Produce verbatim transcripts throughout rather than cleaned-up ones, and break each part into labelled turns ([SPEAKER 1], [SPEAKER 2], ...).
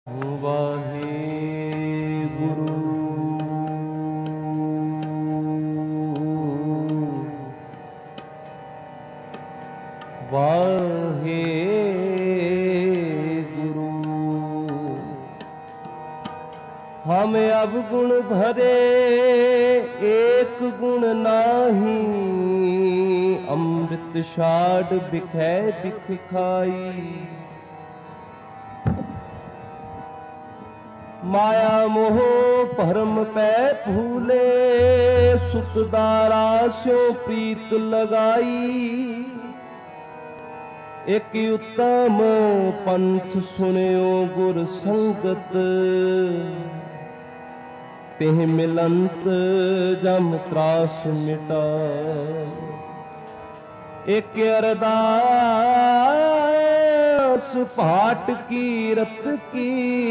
[SPEAKER 1] वाहे गुरु वाहे गुरु। हम अब गुण भरे एक गुण नाही, अमृत शाड बिखै बिख खाई। माया मोह भरम पै फूले, सुत दारा स्यों प्रीत लगाई। एक उत्तम पंथ सुनियो गुर संगत, तेह मिलंत जम त्रास मिटा। एक अरदास पाठ की रत की,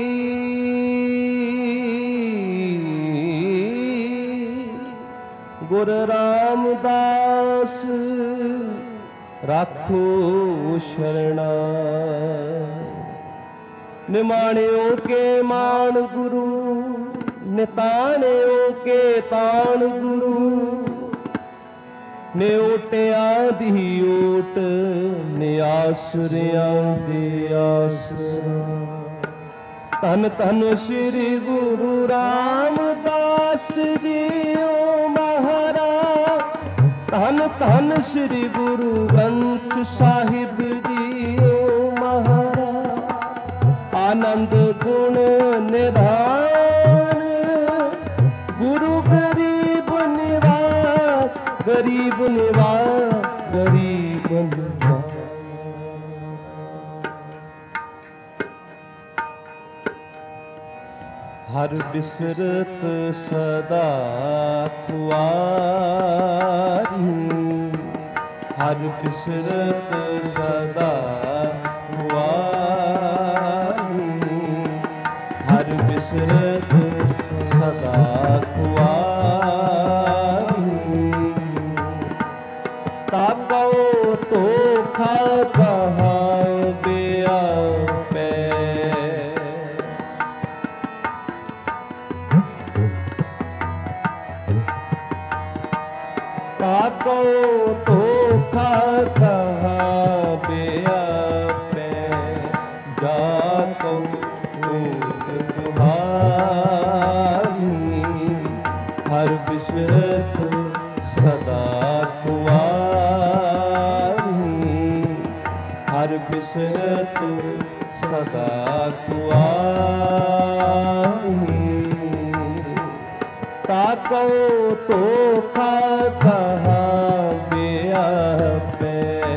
[SPEAKER 1] गुरु रामदास राखो शरणा। निमाणियों के मान गुरु, निताणियों के ताण गुरु। ने ओटे आदि ओट, ने आसुरियां दे आसरा। धन धन श्री गुरु रामदास जी ओ महाराज। धन धन श्री गुरु ग्रंथ साहिब जी ओ महाराज। आनंद गुण निधान, गुरु गरीब निवास। गरीब निवास, गरीब निवास। हर बिसरत सदा कुआरी, हर बिसरत सदा कुआरी। हर बिसरत सदा कुआरी। ताको तो खा कहा बेआ पे। ताको तो खा कहा बेआ पे। जाको तुम्हारी, हर बिसरत सदा कुआरी। हर बिसरत सदा कुआरी। ताको तो खा कहा बेआ पे।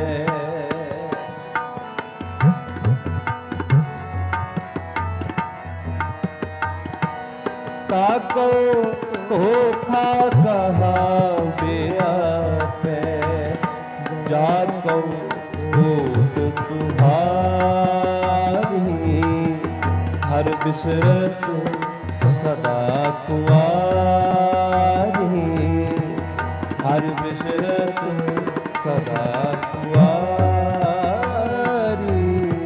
[SPEAKER 1] ताको तो खा कहा बेआ पे। जाको ओट तुम्हारी, हर बिसरत सदा कुआरी। हर बिसरत सदा कुआरी।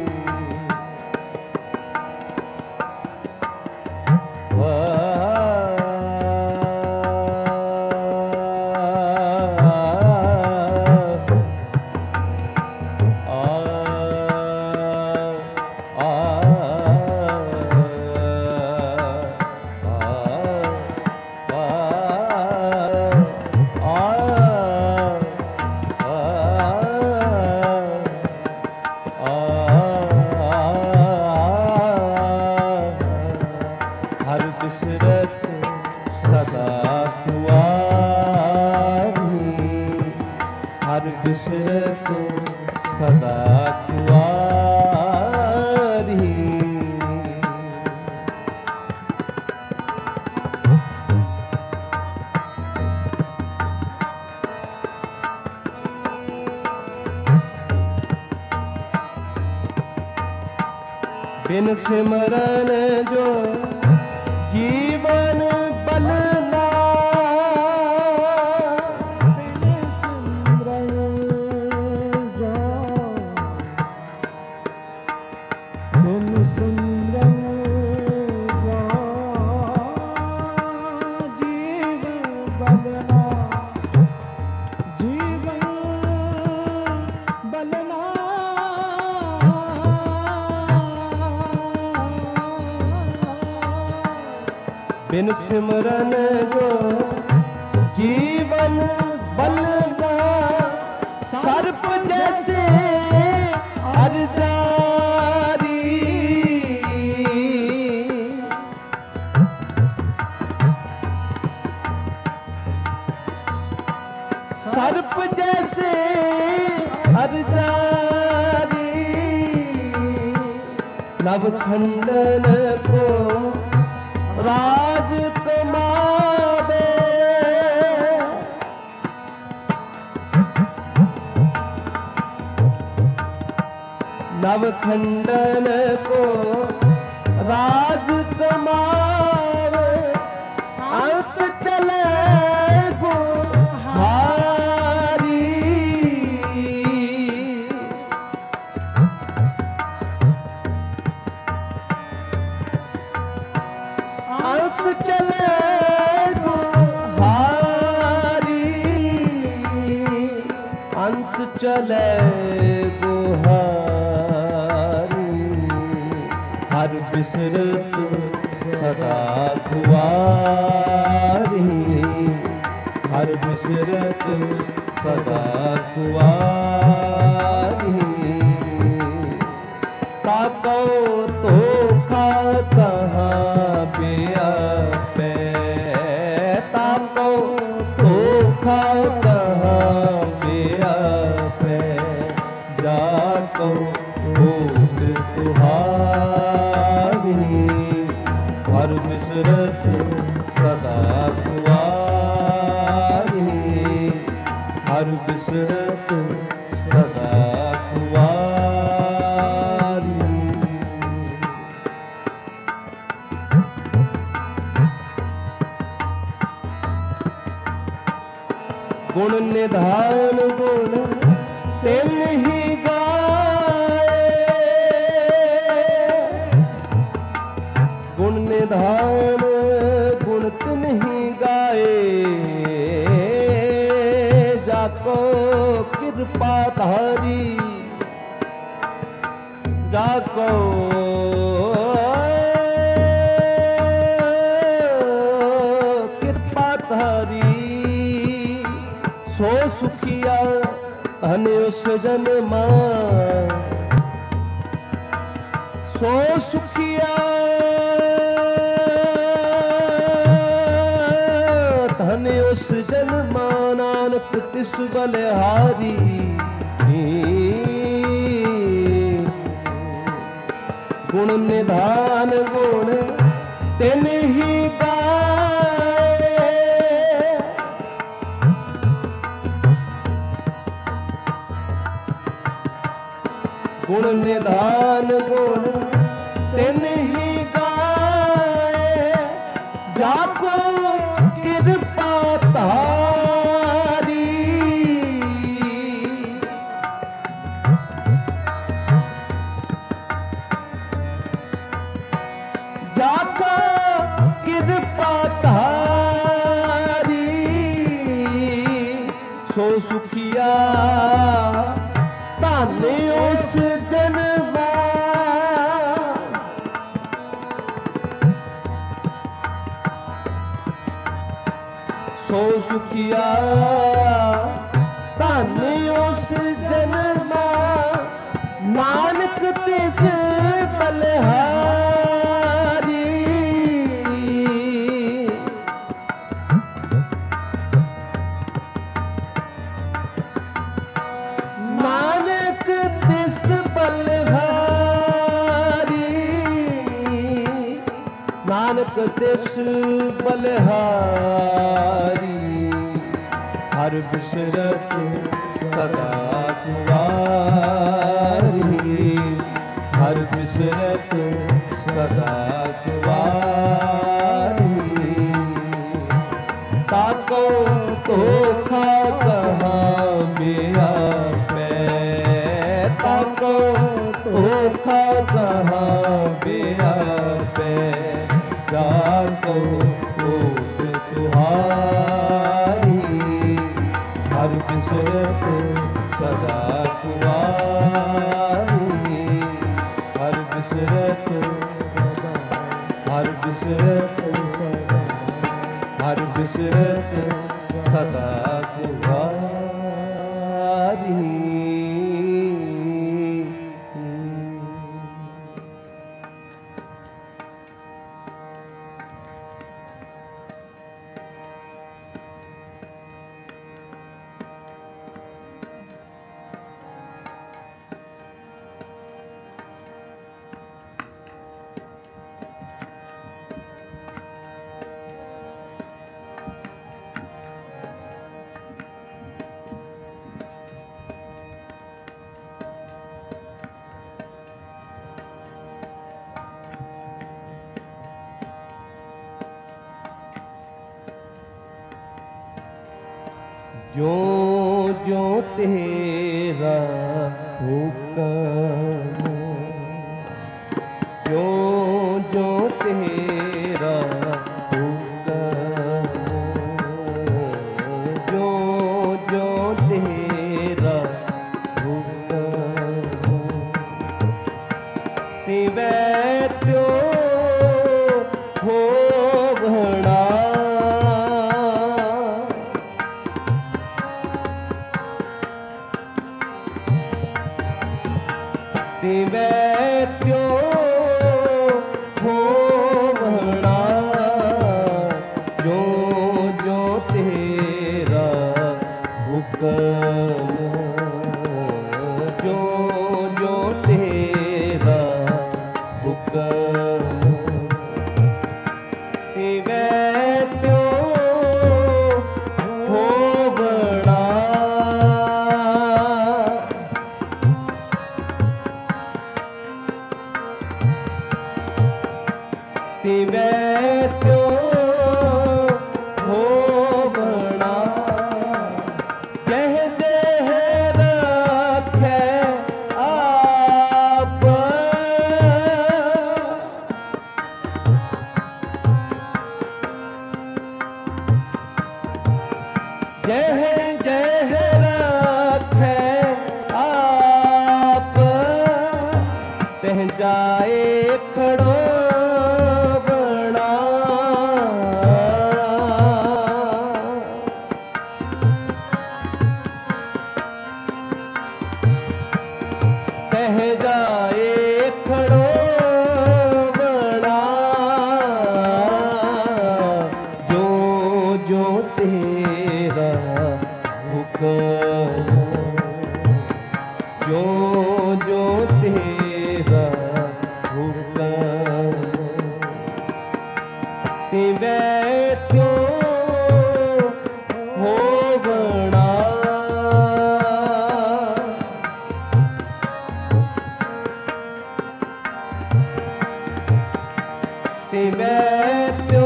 [SPEAKER 1] हर बिसरत सदा कुआरी। हर बिसरत सदा कुआरी। बिन सिमरन जो जीवन बलना। बिन सिमरन जो, बिन सिमरन बिन सिमरन जो जीवन बनना सर्प जैसे अरजारी। सर्प जैसे अरजारी नवखंडन को राज कमावे। नवखंडन को राज कमावे अंत चले गुहारी। अंत चले गुहारी। अंत चले हर बिसरत सदा कुवारी। हर बिसरत सदा कुवारी। ताको तो खा कहाँ पे ताको तो खा कहाँ पे जाको भूल तुहारी। हर बिसरत सदा कुवारी। हर बिसरत सदा कुवारी। गुण निधान गुण तिन ही गाए। गुण निधान गुण तिन ही गाए जाको कृपा धारी। जाको कृपा धारी सो सुखिया धन उस जन्मा। सो सुखिया धन उस जन्मा नानक तिस बलिहारी। गुण निधान गुण तिन ही गाए। गुण निधान गुण तिन ही गाए जाको कृपा तारी। जाको कृपा तारी सो सुखिया ताने उस दिन सो सुखिया ताने उस जन्म नानक तिस बलिहारी। नानक तिस बलिहारी। नानक तिस बलिहारी। हर बिसरत सदा कुवारी। हर बिसरत सदा कुवारी। ताको तो खा कहाँ बिया पे। ताको तो खा कहाँ बिया पे जाको भूल तुहारी। हर बिसरत सदा कुवारी। हर बिसरत सदा हर बिसरत सदा दशरथ सदा कुवारी। जो जो तेरा हुक्म, जो जो तेरा हुक्म, जो जो तेरा हुक्म, तिवै त्यो होवणा। तिवै त्यो होवणा, जो जो तेरा हुक्म, जो जो तेरा हुक्म, तिवै त्यो होवणा। तिवै त्यो होवणा, जह जह रखै आप, जह जह रखै आप, तह जाए खड़ो कह जाए खड़ो बड़ा, जो जो तेरा हुक्म, जो जो तेरा हुक्म, तिवै त्यो होवणा। तिवै त्यो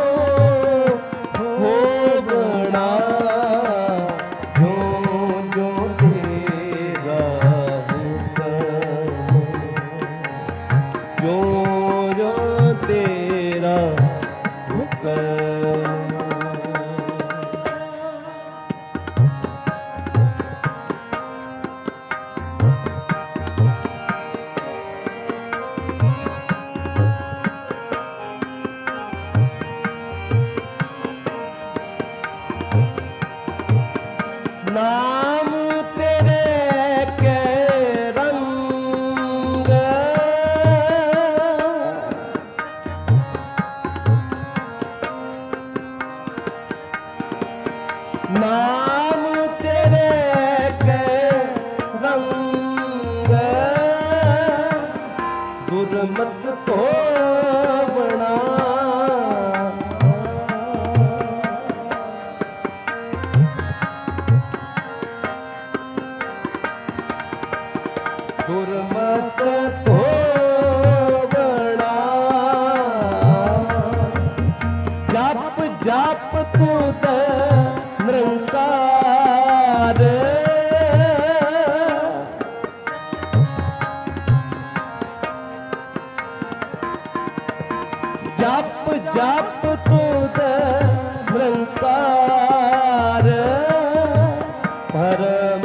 [SPEAKER 1] होवणा, जो जो तेरा हुक्म, जो जो तेरा हुक्म। नाम तेरे के रंग, नाम तेरे के रंग, गुरमत को बना। गुरमत तो बड़ा, जप जप तू निरंकार, जप जप तू निरंकार, परम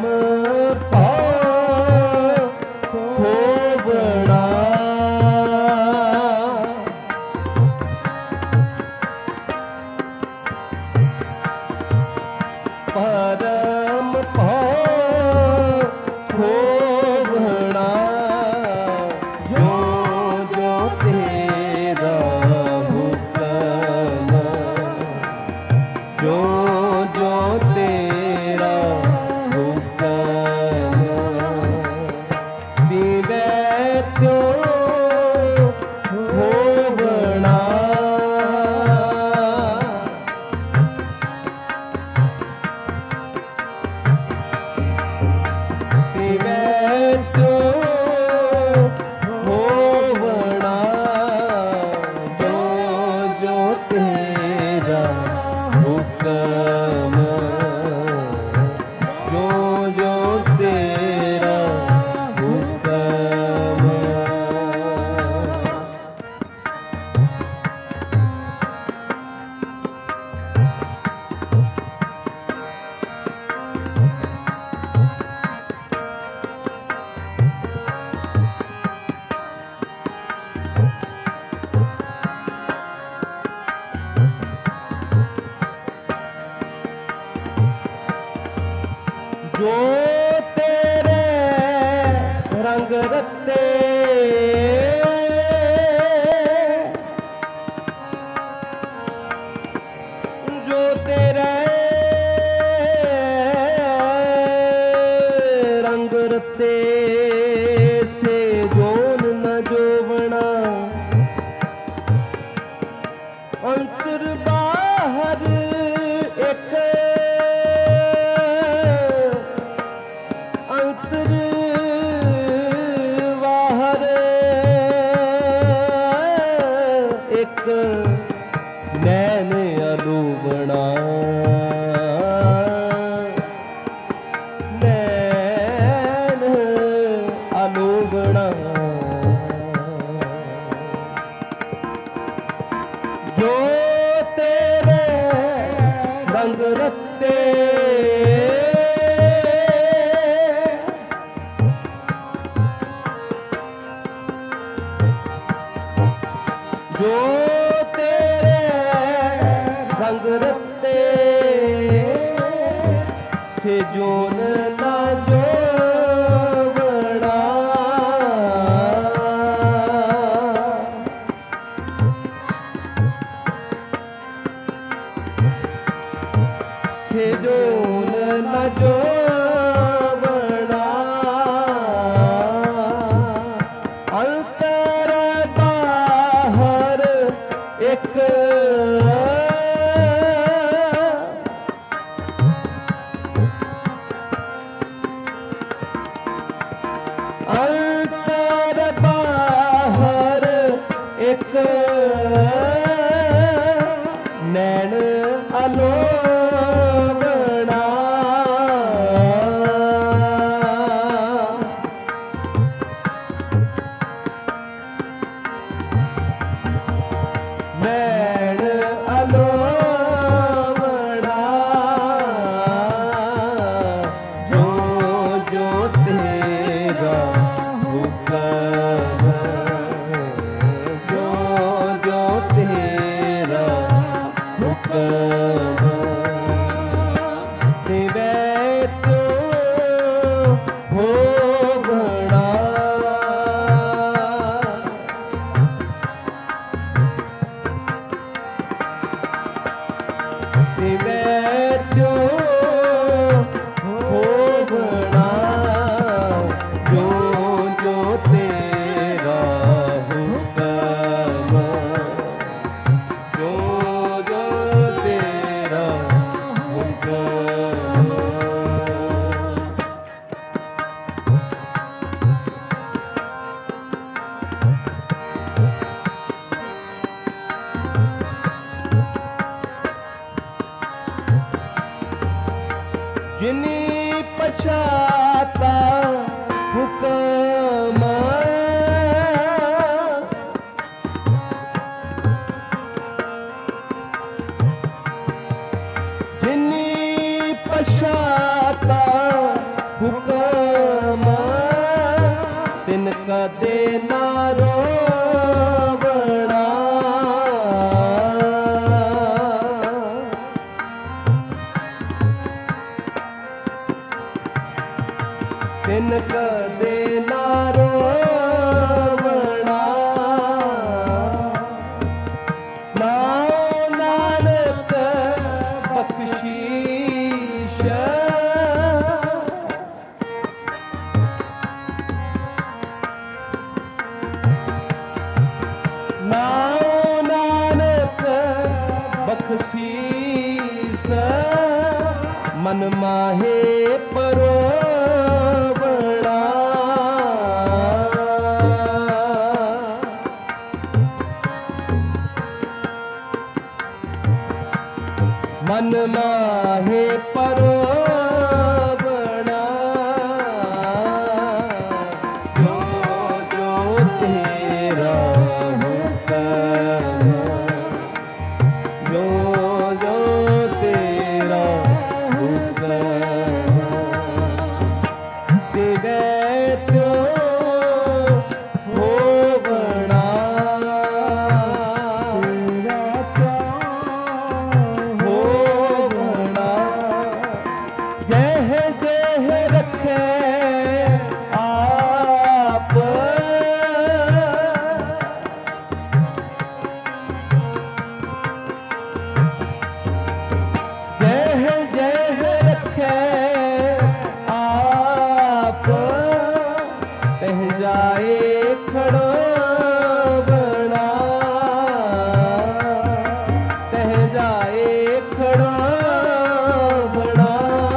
[SPEAKER 1] ਹੁਕਮ ਜੋ ਜੋ ਤੇਰਾ ਹੁਕਮ। ਜੋ ਤੇਰੇ ਰੰਗ ਰਤੇ ਜੋ ਤੇਰੇ ਰੰਗ ਰਤੇ ਸੇ ਜੋਨ ਨ ਜੋਵਣਾ ਅੰਤਰ ਬਾਹਰ ਇੱਕ ਅੰਤਰ ਬਾਹਰ ਇੱਕ ਨੈਣ ਅਲੂਬਣਾ ਨੈਣ ਅਲੂਬਣਾ ਜੋ ਤੇਰੇ ਰੰਗ ਰਤੇ ਜੋ ਤੇਰੇ ਰੰਗ ਰਤੇ ਸੇ ਜੋਨ ਨਾ ਜੋਵਣਾ ਸੇ ਜੋਨ ਨਾ ਜੋਵਣਾ ਅੰਤਰ ਬਾਹਰ ਇੱਕ ਅੰਤਰ ਬਾਹਰ ਇੱਕ ਨੈਣ ਅਲੋਬਣਾ ਨੈਣ ਅਲੋਬਣਾ ਜੋ ਜੋ ਤੇਰਾ ਹੁਕਮ ਜੋ ਜੋ ਤੇਰਾ ਹੁਕਮ ਦੇਵੇ ਤੂੰ ਹੋਵਣਾ ਦੇਵੇ ਤੂੰ ਹੋਵਣਾ ਜੋ ਜੋ ਤੇਰਾ ਹੁਕਮ ਜੋ ਜੋ ਤੇਰਾ ਹੁਕਮ। ਜਿਨੀ ਪਛਾਤਾ ਹੁਕਮ ਜਿਨੀ ਪਛਾਤਾ ਹੁਕਮ ਤਿਨ ਕਦੇ ਨਾ ਰੋਵਣਾ ਤਿਨ ਕਦੇ ਨਾ ਰੋਵਣਾ ਨਾਉ ਨਾਨਕ ਬਖਸ਼ੀਸ਼ ਨਾਉ ਨਾਨਕ ਬਖਸ਼ੀਸ਼ ਮਨ ਮਾਹੇ ਪਰੋਵਣਾ मन माहे परोबना जो जो तेरा हुक्म जो जो तेरा हुक्म दिवे तो होवना होवना जह जह रखे आप जह जह रखे आप तह जाए खड़ो बना तह जाए खड़ो बना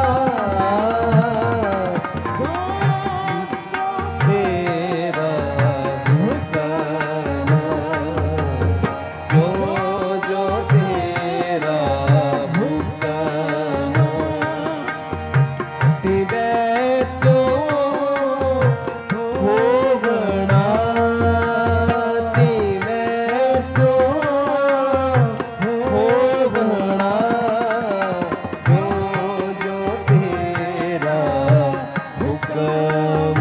[SPEAKER 1] तेरा हुक्म जो जो तेरा हुक्म दिवे तो होवना दिवे तो होवना जो जो तेरा हुक्म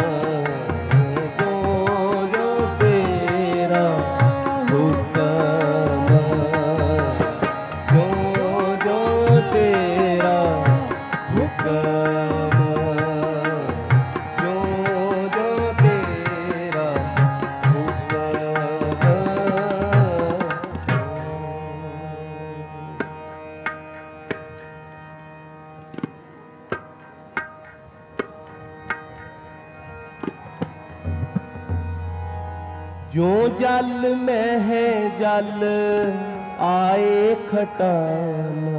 [SPEAKER 1] जो जो तेरा हुक्म जो जो तेरा हुक्म जो जो तेरा जो जल में है जल आए खटाना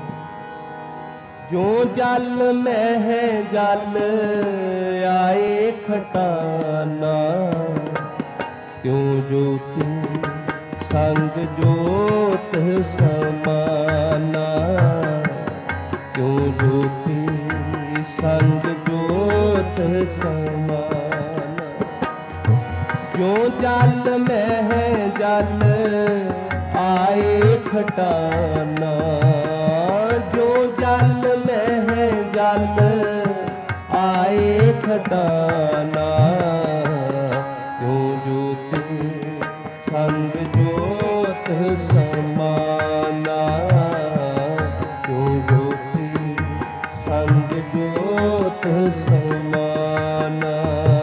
[SPEAKER 1] जो जल में है जल आए खटाना क्यों ज्योति संग जोत समाना क्यों ज्योति संग जोत समाना जो जल में है जल आए खटाना जो जल में है जल आए खटाना क्यों ज्योति संग जोत समाना क्यों ज्योति संग जोत समाना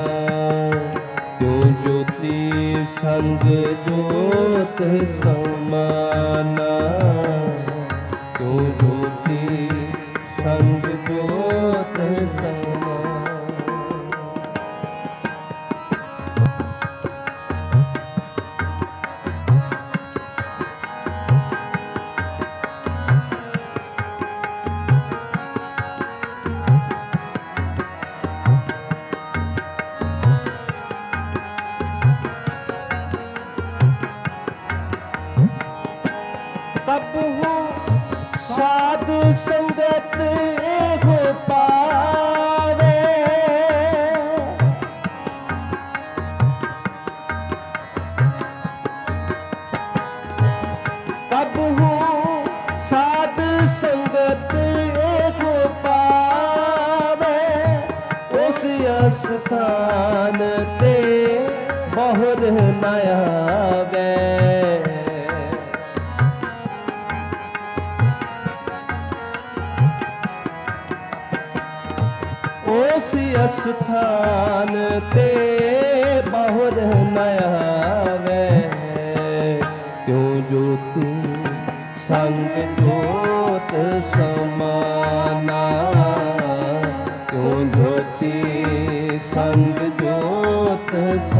[SPEAKER 1] क्यों ज्योति संग जोत समाना क्यों ज्योति संग जोत समाना तब हो साध संगत हो पावे तब हो साध संगत हो पावे उस स्थान ते बहुर न आवे उस स्थान ते बहुर न आवे क्यों ज्योति संग जोत समाना क्यों ज्योति संग जोत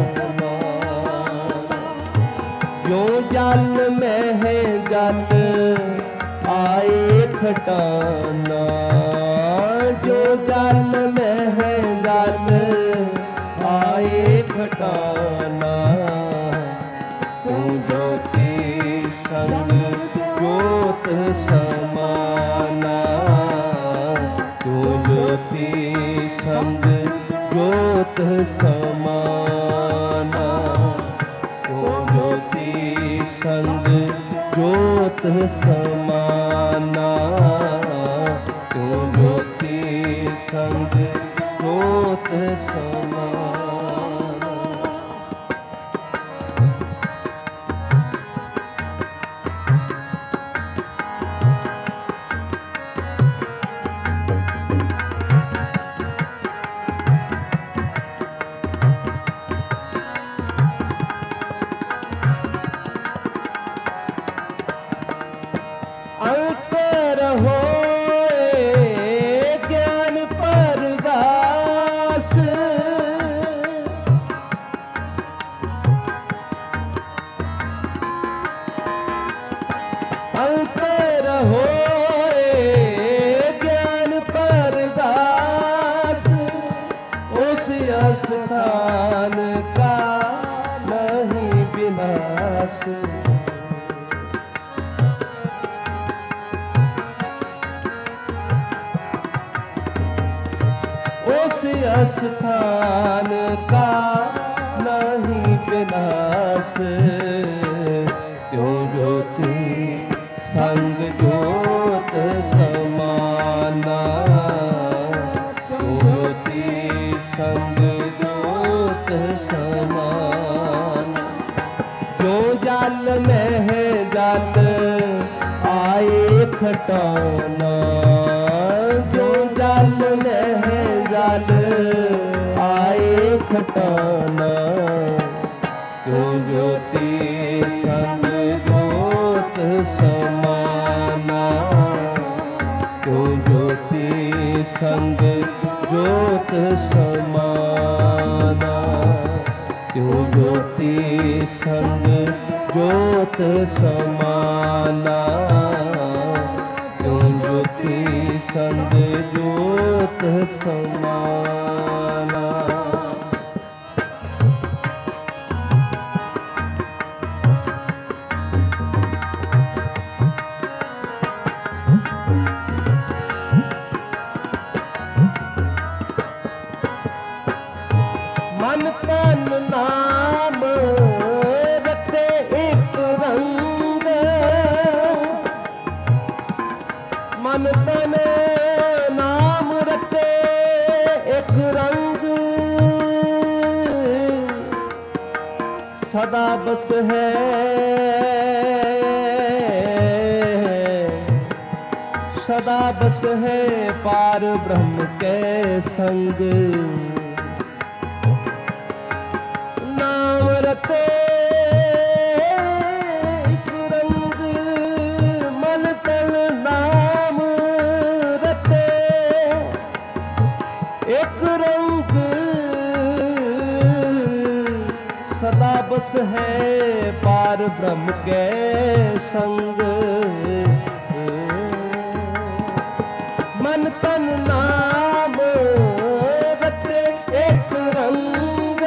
[SPEAKER 1] समाना जो जल में है जल आए खटाना जो जल में है जल आए खटाना क्यों ज्योति संग जोत समा समाना, क्यों ज्योति संग ज्योत समाना, क्यों ज्योति संग ज्योत समाना। अंतर होए ज्ञान परगास, अंतर होए ज्ञान परगास, उस स्थान का नहीं विनाश। उस स्थान का नहीं विनाश, क्यों ज्योति संग ज्योत समाना, क्यों ज्योति संग ज्योत समाना। जो जल में है जल आए खटाना, जो जल में है जल आए खटाना, क्यों ज्योति संग ज्योत समाना, क्यों ज्योति संग ज्योत समाना, क्यों ज्योति संग ज्योत समाना, क्यों ज्योति संग ज्योत समाना। मन तन नाम रते एक रंग, मन तन नाम रते एक रंग, सदा बस है सदा बस है पार ब्रह्म के संग। नाम रते एक रंग, मन तन नाम रते एक रंग, सदा बस है पार ब्रह्म के संग। मन तन नाम रते एक रंग,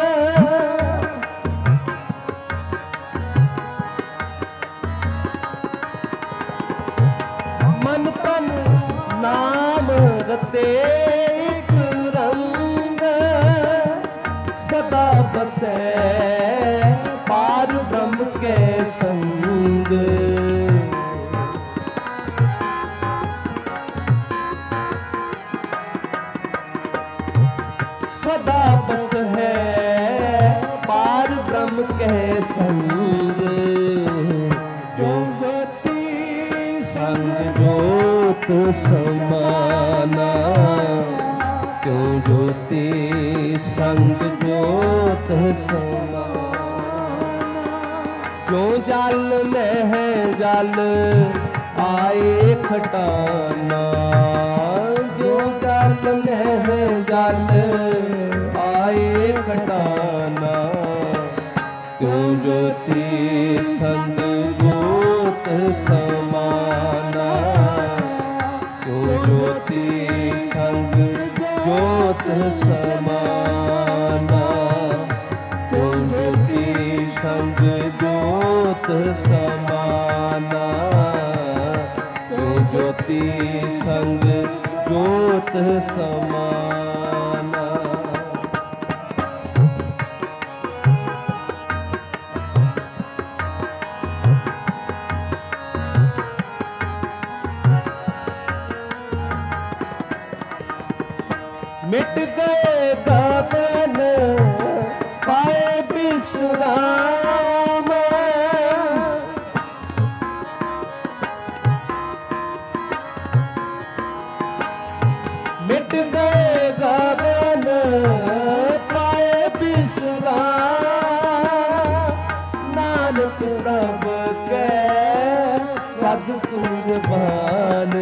[SPEAKER 1] मन तन नाम रते एक रंग, सदा बसे पार ब्रह्म के संग। सदा बस है पार ब्रह्म के संग, जो ज्योति संग ज्योत समाना, क्यों ज्योति संग ज्योत समाना। क्यों जल में है जल आए खटाना, जो जल में है जल आए खटाना, क्यों ज्योति संग ज्योत समाना, क्यों ज्योति संग ज्योत समाना, क्यों ज्योति संग ज्योत समाना, क्यों ज्योति संग ज्योत समाना। मिट गए गगन पाए विश्राम। मिट गए गगन पाए विश्राम। नानक प्रभ के सद कुर्बान।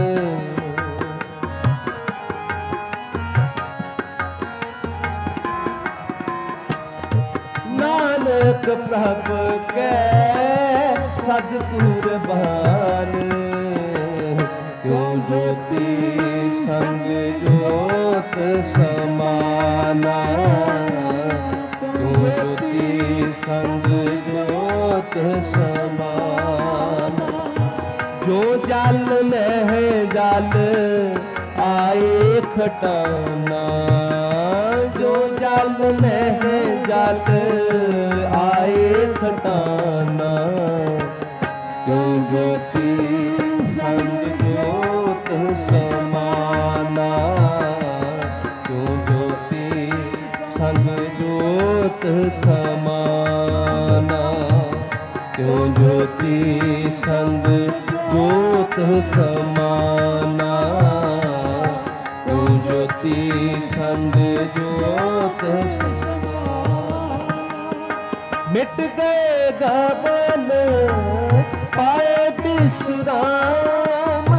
[SPEAKER 1] नानक प्रभ के सद कुर्बान। त्यों ज्योति संग ज्योत समाना। त्यों ज्योति संग ज्योत समाना। जो जल में है जल आए खटाना। जो जल में है जल आए खटाना। त्यों ज्योति संग ज्योत समाना। त्यों ज्योति संग ज्योत समाना। त्यों ज्योति संग ज्योत समाना। त्यों ज्योति संग ज्योत समाना। मिट गए गगन पाए विश्राम।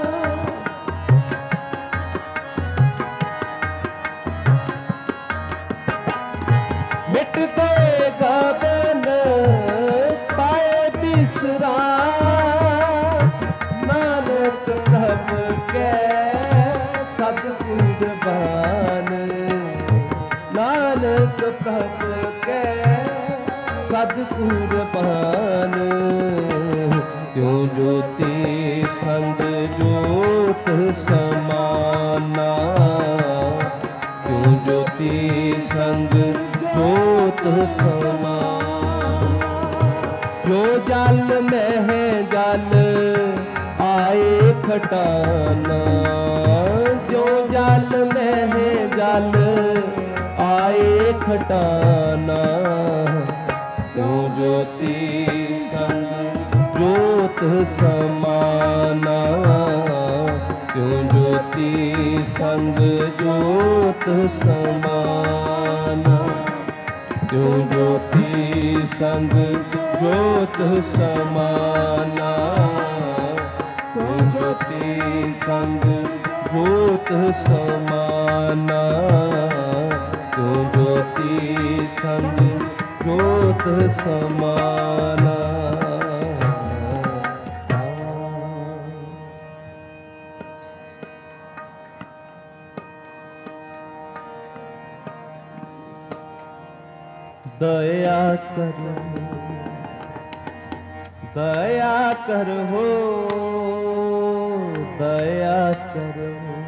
[SPEAKER 1] मिट गए गगन पाए विश्राम। नानक प्रभ के सद कुर्बान। नानक प्रभ के सद कुर्बान। त्यों ज्योति संग ज्योत समाना। त्यों ज्योति संग ज्योत समाना। जो जल में है जल आए खटाना। जो जल में है जल आए खटाना। त्यों ज्योति संग ज्योत समाना। त्यों ज्योति संग ज्योत समाना। त्यों ज्योति संग ज्योत समाना। त्यों ज्योति संग ज्योत समाना। त्यों ज्योति संग ज्योत समाना। दया कर दया कर हो दया कर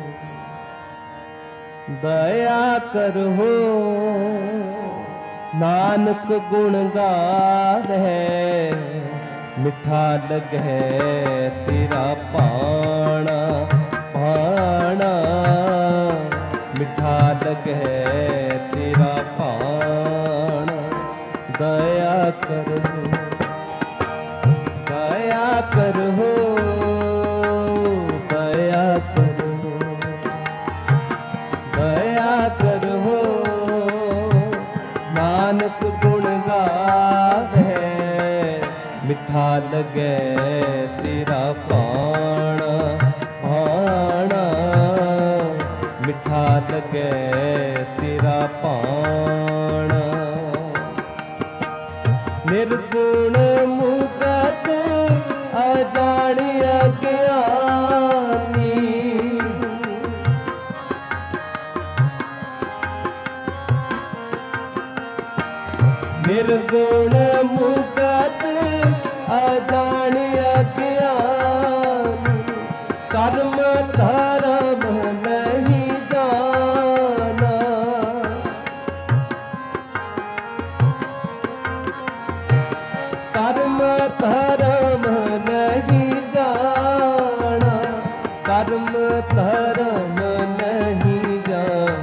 [SPEAKER 1] दया कर हो। नानक गुण गावे मिठा लगे तेरा पाना पाना। मिठा लगे तेरा पाना। दया कर हो दया कर हो दया कर हो दया कर हो। नानक गुण गावे मिठा लगे तेरा पाना पाना। मिठा लगे तेरा पाना। निर्गुण मुकत अजानी अज्ञानी। निर्गुण मुकत अजानी अज्ञानी। कर्म धर्म नहीं जाना। कर्म धर्म नहीं जाना। कर्म धर्म नहीं जाना।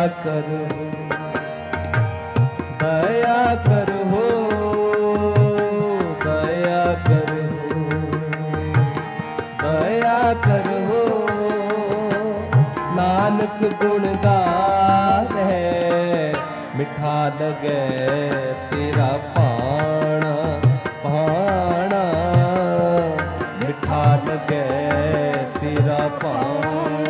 [SPEAKER 1] करो दया करो दया करो दया करो नानक गुण गावे मिठा लगे तेरा पाना पाना मिठा लगे तेरा पाना।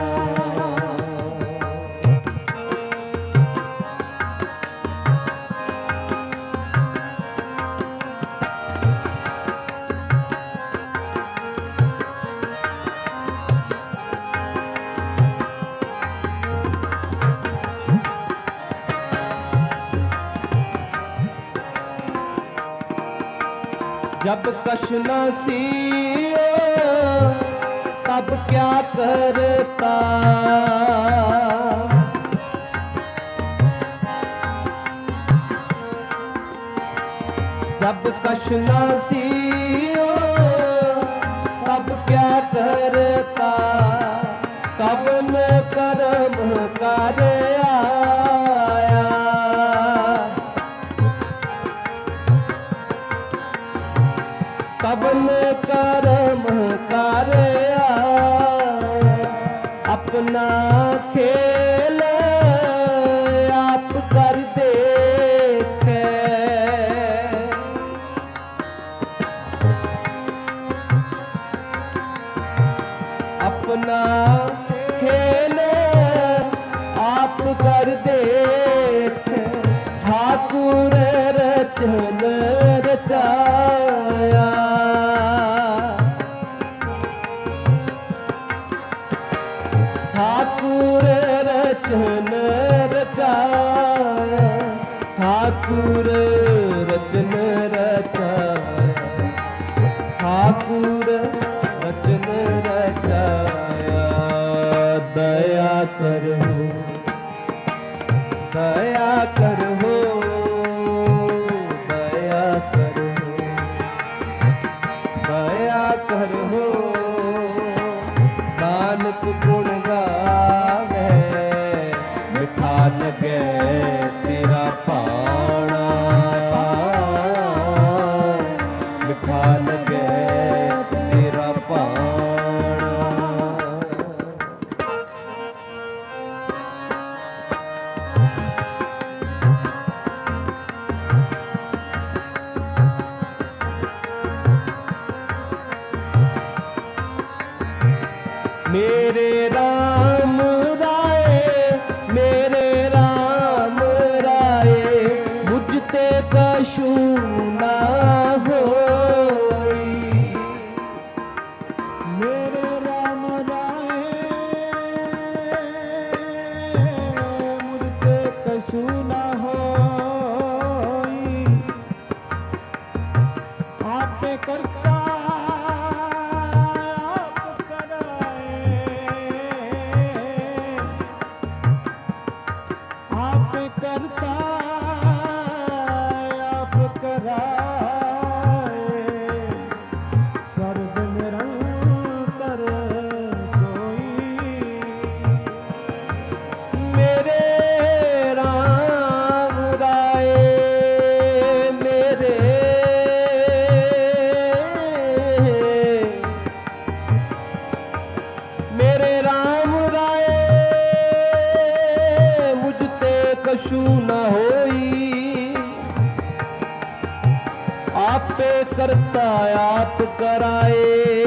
[SPEAKER 1] जब कश न सियो तब क्या करता जब कश न सियो तब क्या करता कवन कर्म कर आया कवन कर्म कर अपना खेल आप कर देखे अपना खेल आप कर देखे ठाकुर रचन रचाया ठाकुर रचन रचाया ठाकुर रचन रचाया ठाकुर रचन रचाया दया करो दया करो दया करो दया करो नानक गुण गावे मिठा लगे तेरा पाना मिठा लगे तेरा पाना। मेरे राम राय मेरे राम राय मुझते कछु ना होई मेरे राम राय मुझते कछु ना होई आपे करता करता आप कराए सर्व निरंतर सोई मेरे राम राय मेरे मेरे राम राय मुझते कछु न होई आपे करता आप कराए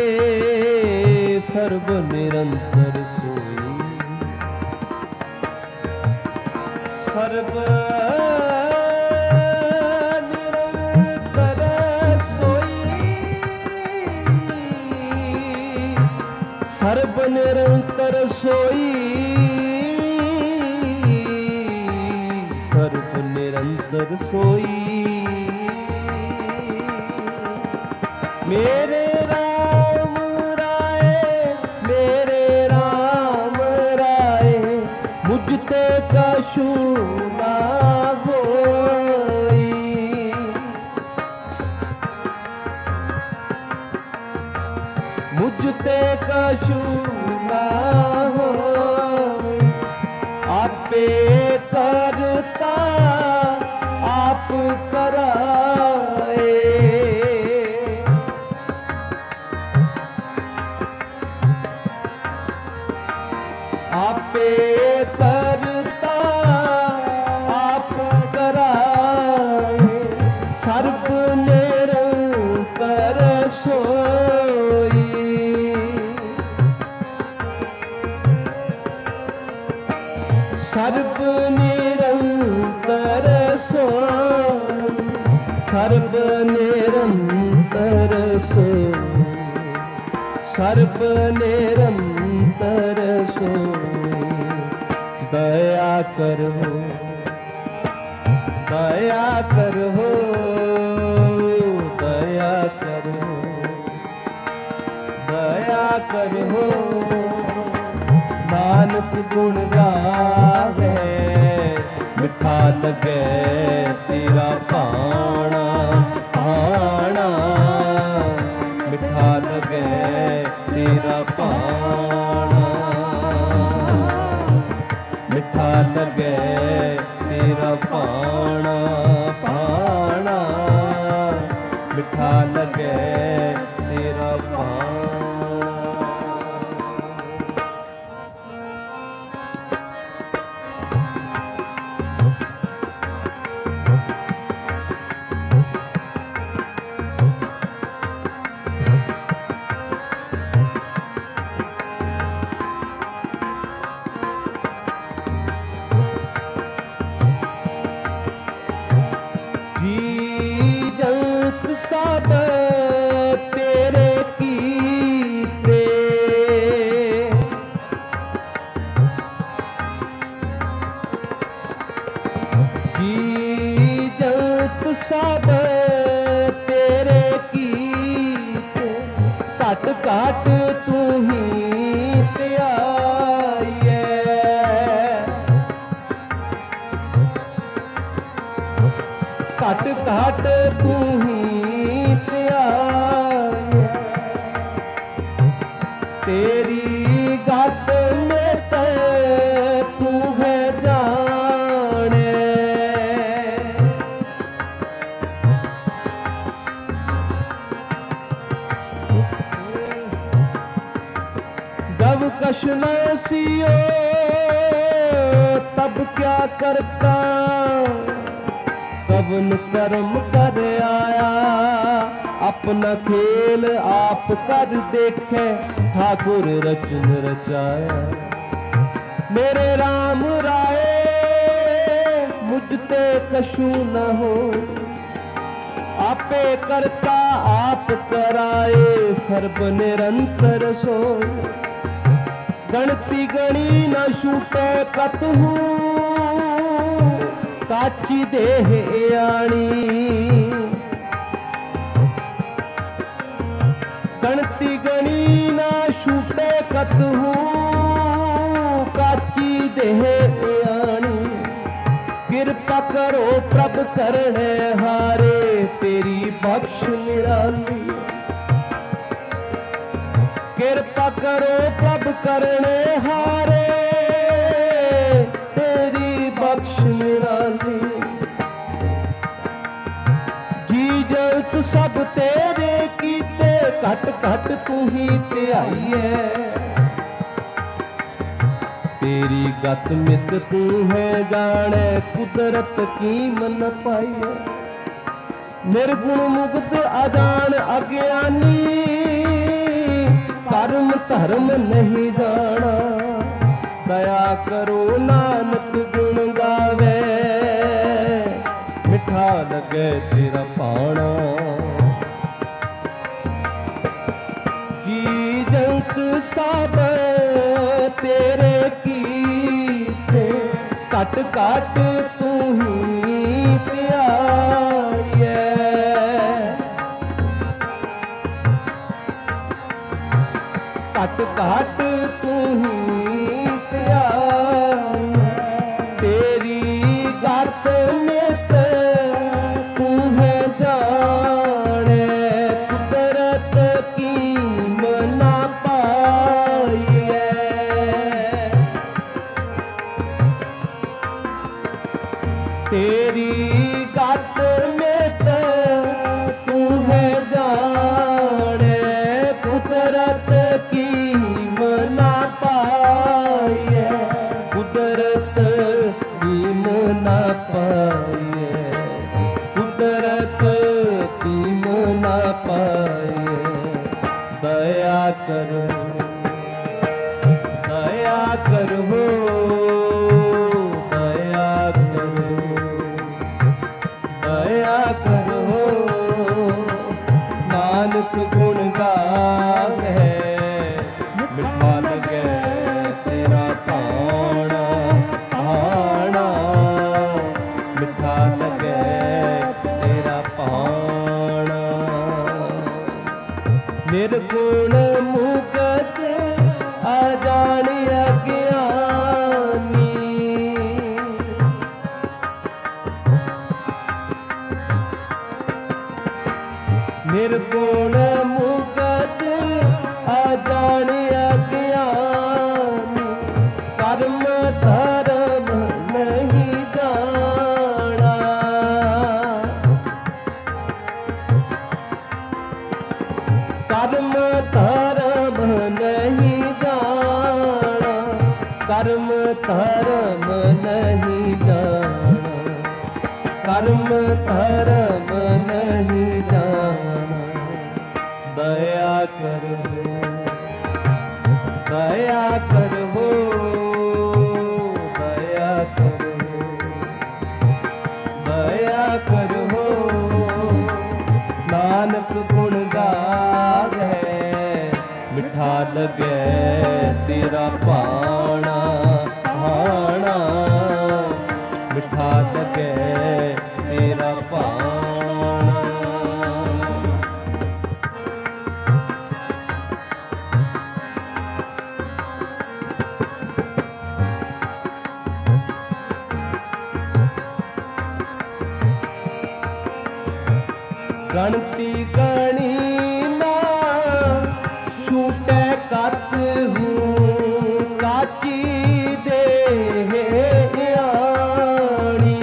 [SPEAKER 1] सर्व निरंतर सोई सर्व निरंतर सोई सर्व निरंतर सोई सर्व निरंतर सोई मेरे राम राय मेरे राम राय मुझते कछु ना होई मुझते कछु ना होई आप आपे करता आप कराए। आपे करता आप कराए। सर्ब निरंतर सोई। सर्ब निरंतर सोई। सर्ब निरंतर सोई। सर्ब निरंतर सोई। दया करो दया करो दया करो दया करो। नानक गुण गावे मिठा लगे तेरा भाणा भाणा। मिठा लगे तेरा भाणा। मिठा लगे तेरा भाणा भाणा। मिठा लगे तेरा भाणा। सब तेरे कीते। जी जगत सब तेरे कीते। घट घट तू ही त्याइए। घट घट तू ही तेरी गत में तू है जाने। जब कश न सियो तब क्या करता। कवन कर्म कर आया अपना खेल आप कर देखे। ठाकुर रचन रचाया। मेरे राम राय मुझते कछु न हो। आपे करता आप कराए। सर्ब निरंतर सो। गणति गणी न छूटे कतहु। काची देह आणी। गणति गणी ना छूटे कतहु। काची देह आणी। कृपा करो प्रभ करने हारे। तेरी बख्श निराली। कृपा करो प्रभ करने हारे। तेरी बख्श निराली। जी जगत सब तेरे कीते। घट घट तू ही त्याइए। तेरी गत मित तू है जाने। कुदरत की मन पाइए। निर्गुण मुक्त अजान अज्ञानी। कर्म धर्म नहीं जाना। दया करो नानक गुण गावे। मिठा लगे तेरा भाणा। जी जगत सब तेरे कीते। घट घट तू ही त्याइए। घट घट तू ही त्याइए। तेरी गत में तू है जाने। कुदरत की मना पाइए। तेरी गत में तू है जाने, कुदरत की मना पाए, कुदरत की मना पाए, कुदरत की मना पाए। दया करो दया करो दया करो दया करो। नानक गुण गावे मिठा लगे तेरा पाना पाना, मिठा लगे तेरा पाना। निर्गुण मुगत अजान अज्ञानी, निर्गुण मुगत अजान अज्ञानी, कर्म धर्म नहीं जाना, कर्म धर्म नहीं जाना, कर्म धर्म नहीं जाना, कर्म धर्म नहीं जाना। दया करो दया करो दया करो दया करो। नानक गुण गावे मिठा लगे तेरा पाना पाना, मिठा लगे तेरा पाना। गणती गणी ना छूटे कत हूँ, काची देह आनी,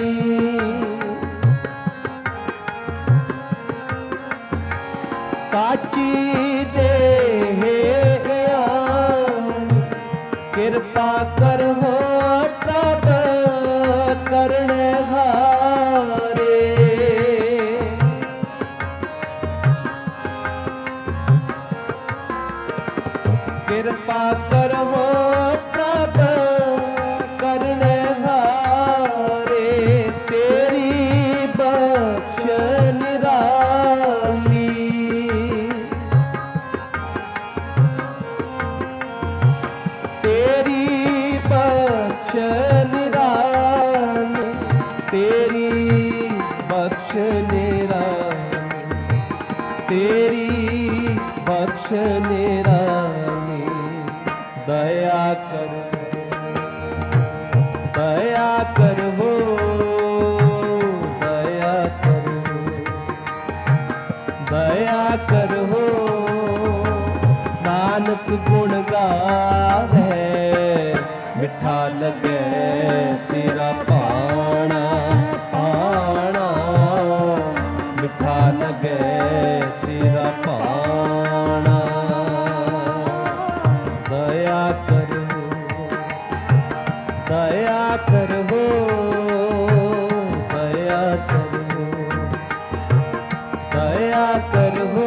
[SPEAKER 1] काची देह आनी। कृपा करहो तब करने हारे, कृपा करहो तब करने हारे। तेरी बख्श निराली, तेरी बख्श निराली, तेरी बख्श निराली, तेरी बख्श निराली। दया कर दया करो दया करो दया करो। नानक गुण गावे मिठा लगे तेरा पाना पाना, मिठा लगे तेरा पाना। दया करो दया करो दया करो दया करो।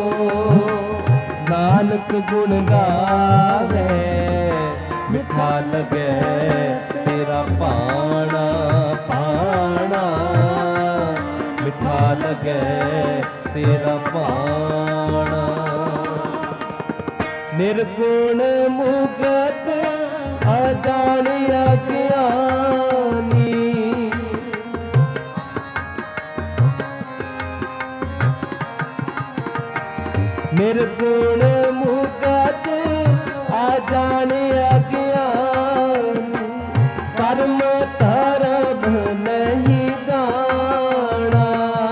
[SPEAKER 1] नानक गुण गावे मिठा लगे तेरा पाना पाना, मिठा लगे तेरा पाना। निर्गुण मुगत अजान अज्ञानी, निर्गुण मुगत अजान अज्ञानी। कर्म धर्म नहीं जाना,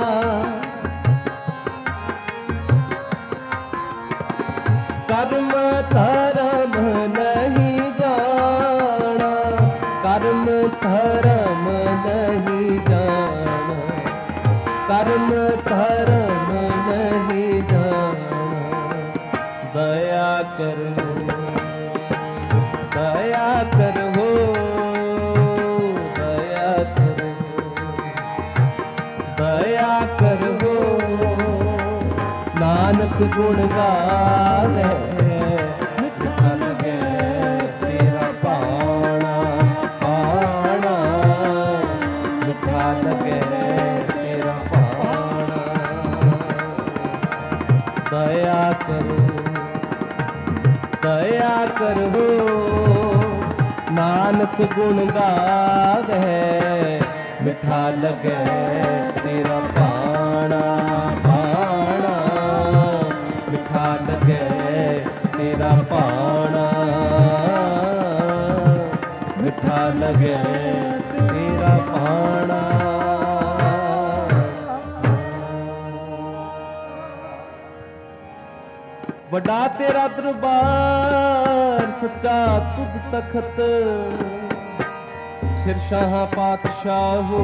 [SPEAKER 1] कर्म धर्म नहीं जाना, कर्म धर्म नहीं जाना। ਨਾਨਕ ਗੁਣ ਗਾਵੇ ਮਿੱਠਾ ਲਗੇ ਤੇਰਾ ਭਾਣਾ ਭਾਣਾ ਮਿੱਠਾ ਲਗੇ ਤੇਰਾ ਭਾਣਾ ਦਇਆ ਕਰੋ ਦਇਆ ਕਰੋ ਨਾਨਕ ਗੁਣ ਗਾਵੇ ਮਿੱਠਾ ਲਗੇ ਤੇਰਾ ਭਾਣਾ ਭਾਣਾ ਮਿੱਠਾ ਲਗੇ ਤੇਰਾ ਭਾਣਾ ਮਿੱਠਾ ਲਗੇ ਤੇਰਾ ਭਾਣਾ। ਵੱਡਾ ਤੇਰਾ ਦਰਬਾਰ ਸੱਚਾ ਤੁਧ ਤਖਤ ਸਿਰ ਸ਼ਾਹਾਂ ਪਾਤਸ਼ਾਹੋ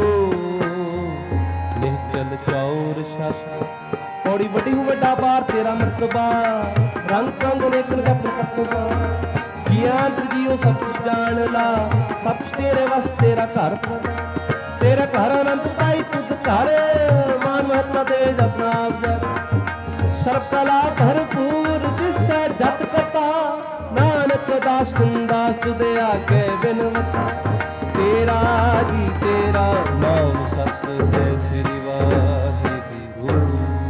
[SPEAKER 1] ਨਿਹਚਲ ਚੌਰ ਸ਼ਾਸਾ। ਪੌੜੀ ਵੱਡੀ ਹੂੰ ਵੱਡਾ ਬਾਰ ਤੇਰਾ ਮਰਤਬਾ ਰੰਗ ਰੰਗ ਨੇਕਨ ਦਾ ਪ੍ਰਕਟਵਾ ਜੀਆਂ ਜੀਓ ਸਭ ਕੁਛ ਜਾਣ ਲਾ ਸਭ ਕੁਛ ਤੇਰੇ ਵਸ ਤੇਰਾ ਘਰ ਤੇਰਾ ਘਰ ਅਨੰਤ ਪਾਈ ਤੁਧ ਘਰ ਮਾਨ ਮਹਤਮਾ ਦੇ ਜਪਨਾ ਆਪ ਸਰਬ ਕਲਾ ਭਰਪੂਰ ਦਿਸੈ ਜਤ ਕਤਾ ਨਾਨਕ ਦਾਸ ਸੰਦਾਸ ਤੁਦੇ ਆਗੇ ਬਿਨਵਤਾ ਤੇਰਾ ਜੀ ਤੇਰਾ ਨਾਮ ਸਤ ਹੈ ਸ੍ਰੀ ਵਾਹਿਗੁਰੂ।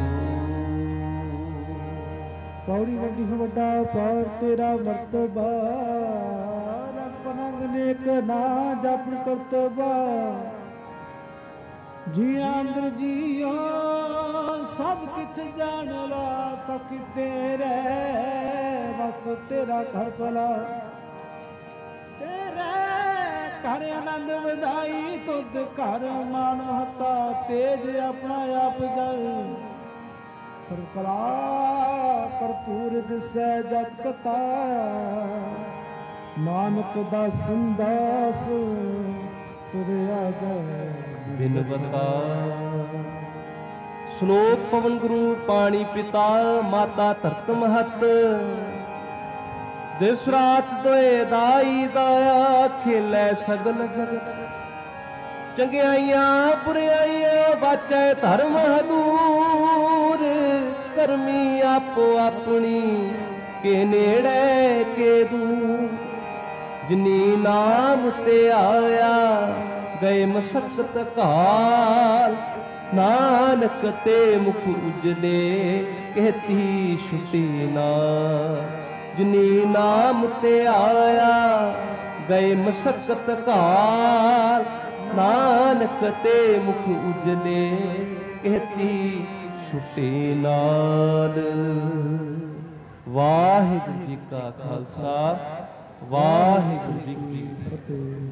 [SPEAKER 2] ਪੌੜੀ ਵੱਡੀ ਹੋ ਵੱਡਾ ਪਾਰ ਤੇਰਾ ਮਰਤਬਾ ਰੰਗ ਪਨੰਗ ਨੇਕ ਨਾ ਜਪਨ ਕਰਤਬਾ ਜੀਆਂ ਅੰਦਰ ਜੀਓ ਸਭ ਕਿਛ ਜਾਣ ਲਾ ਸਖ ਤੇਰੇ ਬਸ ਤੇਰਾ ਘਰ ਭਲਾ ਤੇਰੇ ਘਰ ਆਨੰਦ ਵਧਾਈ ਤੁਧ ਘਰ ਮਾਨ ਹਤਾ ਤੇਜ ਆਪਣਾ ਆਪ ਜਲ ਸਰਬ ਕਲਾ ਭਰਪੂਰ ਦਿਸੈ ਜਤ ਕਤਾ ਨਾਨਕ ਦਾ ਸੰਦਾਸ ਤੁਰਿਆ ਗਏ
[SPEAKER 1] ਬਿਨਵਤਾ। ਸ਼ਲੋਕ ਪਵਨ ਗੁਰੂ ਪਾਣੀ ਪਿਤਾ ਮਾਤਾ ਧਰਤ ਮਹਤ ਦਿਸ ਰਾਤ ਦੋਏ ਦਾਈ ਦਾਇਆ ਖੇਲੇ ਸਗਲ ਜਗਤ ਚੰਗਿਆਈਆਂ ਬੁਰਿਆਈਆਂ ਬਾਚੈ ਧਰਮ ਹਦੂਰ ਕਰਮੀ ਆਪੋ ਆਪਣੀ ਕੇ ਨੇੜੇ ਕੇ ਦੂਰ ਜਿਨੀ ਨਾਮ ਤੇ ਆਇਆ ਗਏ ਮਸਕਤ ਕਾਲ ਨਾਨਕ ਤੇ ਮੁਖ ਉਜਲੇ ਕਹਤੀ ਛੁਟੀ ਨਾ ਜਿਨੀ ਨਾਮ ਤੇ ਆਇਆ ਗਏ ਮਸਕਤ ਕਾਲ ਨਾਨਕ ਤੇ ਮੁਖ ਉਜਲੇ ਕਹਤੀ ਛੁਟੀ ਨਾਲ। ਵਾਹਿਗੁਰੂ ਜੀ ਕਾ ਖਾਲਸਾ ਵਾਹਿਗੁਰੂ ਜੀ ਕੀ ਫਤਿਹ।